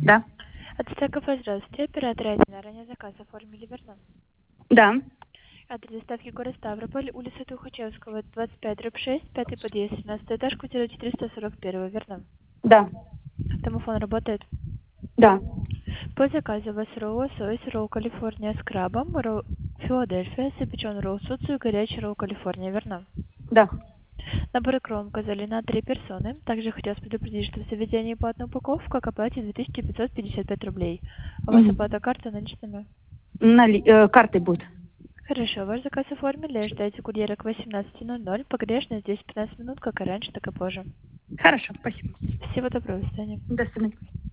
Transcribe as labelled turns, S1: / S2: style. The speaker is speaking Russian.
S1: Да.
S2: От Стакова, здравствуйте. Оператор 1. Ранее заказ оформили, верно?
S1: Да.
S2: Адрес доставки город Ставрополь, улица Тухачевского, 25/6, пятый подъезд, 17 этаж, квартира 441, верно?
S1: Да.
S2: Домофон работает?
S1: Да.
S2: По заказу у вас ролл лосось, ролл Калифорния с крабом, ролл Филадельфия, запечен ролл суцию, горячий ролл Калифорния, верно?
S1: Да.
S2: Набор икру указали на 3 персоны. Также хотелось предупредить, что в заведении по одной упаковке к оплате 2555 рублей. У вас
S1: Мгм.
S2: оплата карты наличными?
S1: Картой будет.
S2: Хорошо, ваш заказ оформили. Ожидайте курьера к 18:00. Погрешность здесь 15 минут, как и раньше, так и позже.
S1: Хорошо, спасибо.
S2: Всего доброго, до свидания.
S1: До свидания.